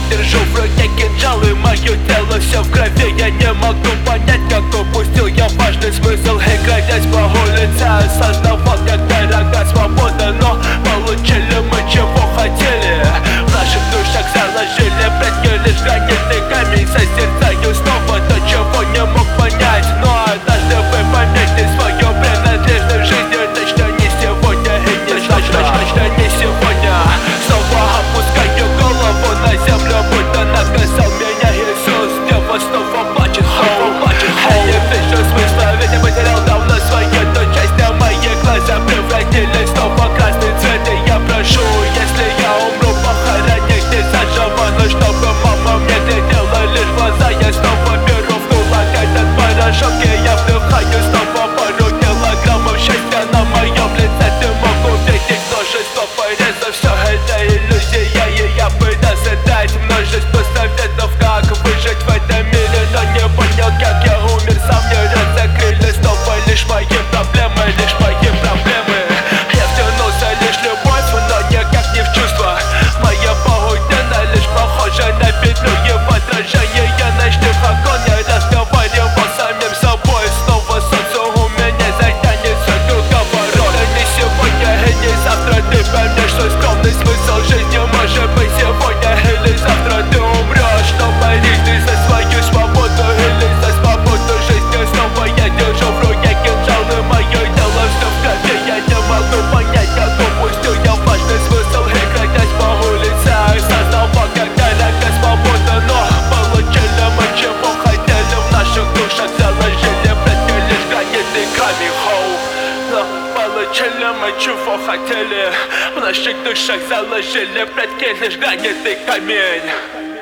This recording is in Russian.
держу в руке кинжал, и мое тело все в крови. Я не могу понять, как упустил я важный смысл. И ходясь по улице, осознавал, как дорога свобода. Но получили мы чего хотели. В наших душах заложили предки лишь гранитный камень. Созерцаю снова то, чего не мог понять. Но однажды вы поймете свою принадлежность жизни. Точно не сегодня и не точно не сегодня. Снова опускаю голову на землю, будто наказал меня Иисус. Дева снова плачет, я вижу смысла, ведь я потерял давно свои. Но часть мои глаза превратились снова в красный цвет. И я прошу, если я умру, похороните заживо. Но чтобы мама мне глядела лишь в глаза, я снова беру в кулак этот порошок. И я вдыхаю снова пару килограммов счастья на моем лице. Ты мог увидеть множество порезов, все это иллюзия. И я пытался дать множество советов, как выжить в этом мире. Но не понял, как я умер сам, не разокрыли снова лишь мои проблемы, лишь мои проблемы. Я втянулся лишь в любовь, но никак не в чувства. Моя паутина лишь похожа на петлю и в отражении ночных окон я разговаривал с самим собой. Снова социум меня затянется круговорот. Это не сегодня и не завтра, ты поймешь, что скромный смысл жизни может быть сегодня или завтра. Ты умрешь, но борись ты за свою свободу или за свободу жизни. Снова я держу в руке кинжал, и мое тело все в крови. Я не могу понять, как упустил я важный смысл. И ходясь по улице, осознавал, как дорога свобода. Но получили мы чего хотели, в наших душах заложили предки лишь гранитный камень. Но получили мы чего хотели, в наших душах заложили предки лишь гранитный камень.